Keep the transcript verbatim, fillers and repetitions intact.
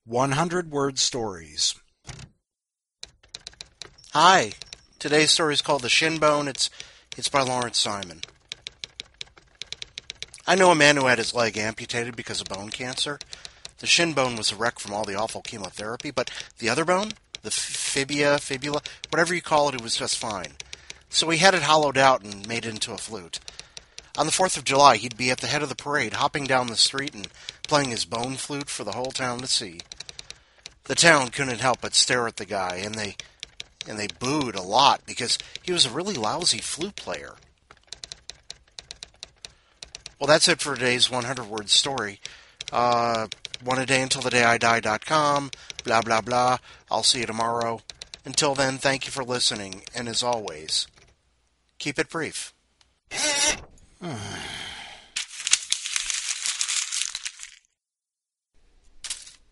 hundred Word Stories. Hi. Today's story is called The Shin Bone. It's it's by Lawrence Simon. I know a man who had his leg amputated because of bone cancer. The shin bone was a wreck from all the awful chemotherapy, but the other bone, the fibia, fibula, whatever you call it, it was just fine. So he had it hollowed out and made it into a flute. On the fourth of July, he'd be at the head of the parade, hopping down the street and playing his bone flute for the whole town to see. The town couldn't help but stare at the guy, and they and they booed a lot because he was a really lousy flute player. Well, that's it for today's hundred Word Story. Uh, one a day until the day I die dot com, blah, blah, blah. I'll see you tomorrow. Until then, thank you for listening, and as always, keep it brief.